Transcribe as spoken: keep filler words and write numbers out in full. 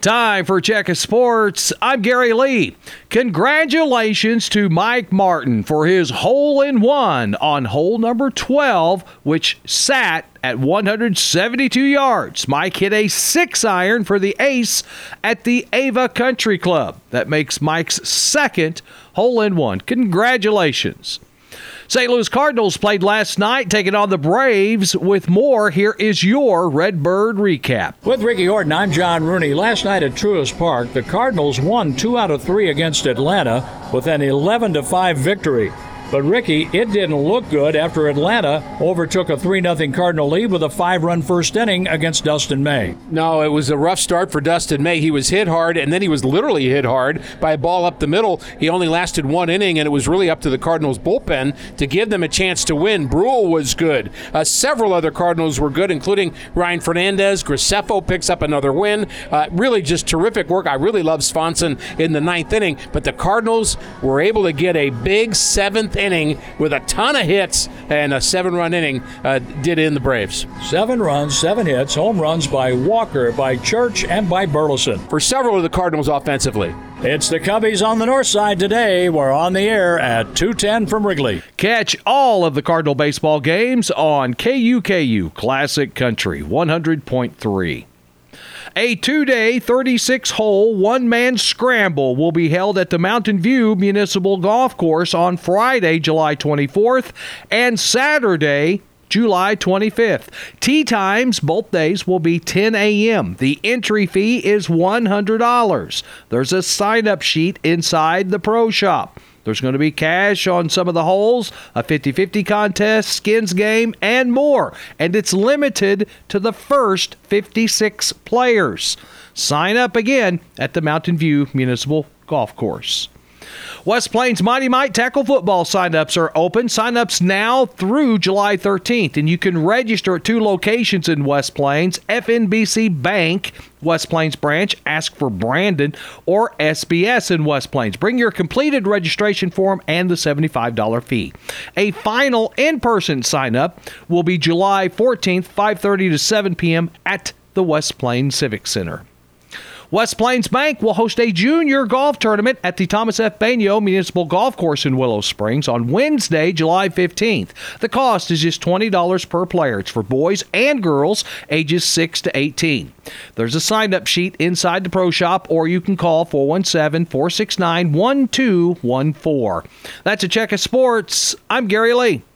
Time for Check of Sports. I'm Gary Lee. Congratulations to Mike Martin for his hole-in-one on hole number twelve, which sat at one hundred seventy-two yards. Mike hit a six-iron for the ace at the Ava Country Club. That makes Mike's second hole-in-one. Congratulations. Saint Louis Cardinals played last night, taking on the Braves. With more, here is your Redbird recap. With Ricky Horton, I'm John Rooney. Last night at Truist Park, the Cardinals won two out of three against Atlanta with an eleven to five victory. But, Ricky, it didn't look good after Atlanta overtook a three nothing Cardinal lead with a five-run first inning against Dustin May. No, it was a rough start for Dustin May. He was hit hard, and then he was literally hit hard by a ball up the middle. He only lasted one inning, and it was really up to the Cardinals' bullpen to give them a chance to win. Brule was good. Uh, several other Cardinals were good, including Ryan Fernandez. Graceffo picks up another win. Uh, really just terrific work. I really love Swanson in the ninth inning, but the Cardinals were able to get a big seventh inning with a ton of hits, and a seven-run inning uh, did in the Braves. Seven runs, seven hits, home runs by Walker, by Church, and by Burleson. For several of the Cardinals offensively. It's the Cubbies on the north side today. We're on the air at two ten from Wrigley. Catch all of the Cardinal baseball games on K U K U Classic Country one hundred point three. A two-day, thirty-six hole, one-man scramble will be held at the Mountain View Municipal Golf Course on Friday, July twenty-fourth, and Saturday, July twenty-fifth. Tee times both days will be ten a.m. The entry fee is one hundred dollars. There's a sign-up sheet inside the pro shop. There's going to be cash on some of the holes, a fifty-fifty contest, skins game, and more. And it's limited to the first fifty-six players. Sign up again at the Mountain View Municipal Golf Course. West Plains Mighty Mite tackle football sign-ups are open. Sign-ups now through July thirteenth, and you can register at two locations in West Plains, F N B C Bank, West Plains branch, ask for Brandon, or S B S in West Plains. Bring your completed registration form and the seventy-five dollars fee. A final in-person sign-up will be July fourteenth, five thirty to seven p.m. at the West Plains Civic Center. West Plains Bank will host a junior golf tournament at the Thomas F. Bainio Municipal Golf Course in Willow Springs on Wednesday, July fifteenth. The cost is just twenty dollars per player. It's for boys and girls ages six to eighteen. There's a sign-up sheet inside the pro shop, or you can call four one seven, four six nine, one two one four. That's a check of sports. I'm Gary Lee.